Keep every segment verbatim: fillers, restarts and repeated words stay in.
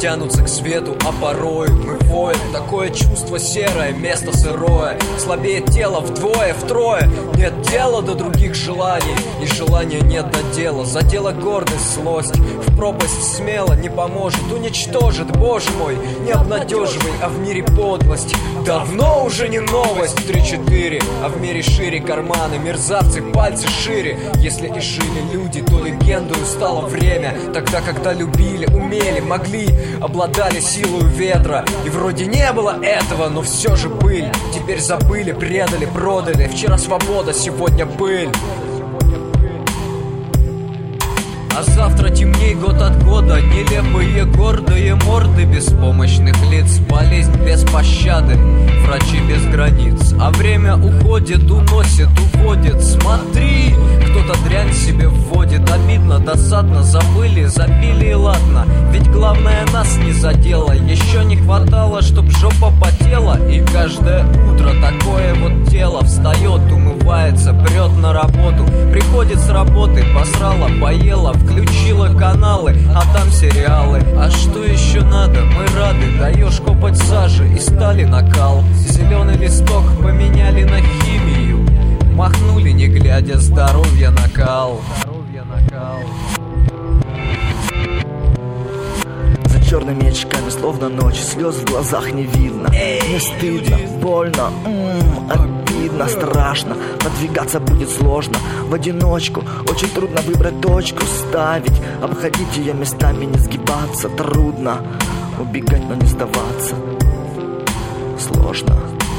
тянутся к свету, а порой мы воем. Такое чувство серое, место сырое, слабеет тело вдвое, втрое. Нет дела до других желаний, и желания нет до дела. Задела гордость, злость, в пропасть смело не поможет, уничтожит, боже мой. Не обнадеживай, а в мире подлость давно уже не новость. Три-четыре, а в мире шире карманы, мерзавцы, пальцы шире. Если и жили люди, то легендою стало время. Тогда, когда любили, умели, могли, обладали силою ветра. И вроде не было этого, но все же пыль. Теперь забыли, предали, продали. Вчера свобода, сегодня пыль. А завтра темней год от года. Нелепые гордые морды беспомощных лиц. Болезнь без пощады, врачи без границ. А время уходит, уносит, уводит. Смотри, кто-то дрянь себе вводит. Обидно, досадно, забыли, забили и ладно. Ведь главное нас не задело. Еще не хватало, чтоб жопа потела. И каждое утро такое вот тело встает, умывается, прет на работу. Приходит с работы, посрала, поела, включила каналы, а там сериалы. А что еще надо? Мы рады. Даешь копоть сажи и стали накал. Зеленый листок поменяли на химию. Махнули, не глядя, здоровье накал. Здоровье накал. За черными очками, словно ночь, слез в глазах не видно. Мне стыдно, больно, м-м, обидно, страшно. Продвигаться будет сложно в одиночку. Очень трудно выбрать точку, ставить, обходить ее местами, не сгибаться. Трудно убегать, но не сдаваться. Сложно.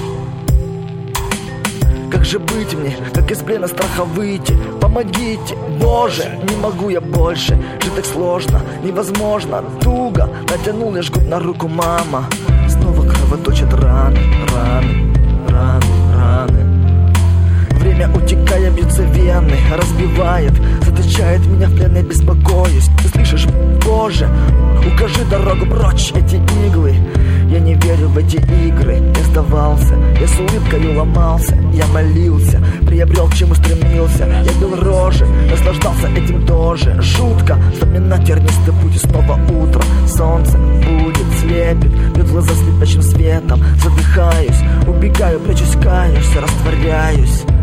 Как же быть мне, как из плена страха выйти? Помогите, Боже, не могу я больше. Жить так сложно, невозможно, туго. Натянул я жгут на руку, мама. Снова кровоточат раны, раны, раны, раны. Время утекая, бьются вены, разбивает, заточает меня в плен, я беспокоюсь. Ты слышишь, Боже, укажи дорогу прочь, эти иглы. Я не верю в эти игры, я сдавался, я с улыбкой ломался, я молился, приобрел, к чему стремился. Я бил рожи, наслаждался этим тоже. Жутко вспоминать тернистый путь, и снова утро. Солнце будет, слепит, бьет глаза слепящим светом. Задыхаюсь, убегаю, прячусь, каюсь, растворяюсь.